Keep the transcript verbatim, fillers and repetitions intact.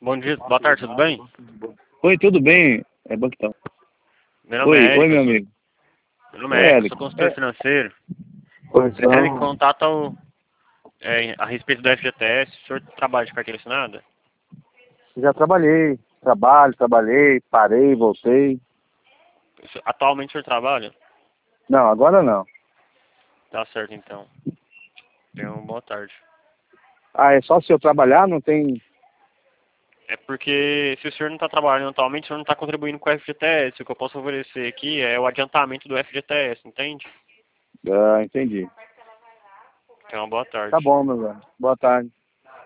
Bom dia, boa tarde, tudo bem? Oi, tudo bem? É Banquitão. Meu nome Oi, é Érico, oi, eu meu sou, amigo. meu nome Oi, é Érico, eu sou Érico. consultor É, financeiro. pois Entrando em não. contato ao, é, a respeito do F G T S, o senhor trabalha de carteira assinada? Já trabalhei. Trabalho, trabalhei, parei, voltei. O senhor- Atualmente o senhor trabalha? Não, agora não. Tá certo então. Tenha uma boa tarde. Ah, é só se eu trabalhar, não tem... É porque se o senhor não está trabalhando atualmente, o senhor não está contribuindo com o F G T S. O que eu posso oferecer aqui é o adiantamento do F G T S, entende? Ah, entendi. Tenha uma boa Tá tarde. bom, meu velho. Boa tarde.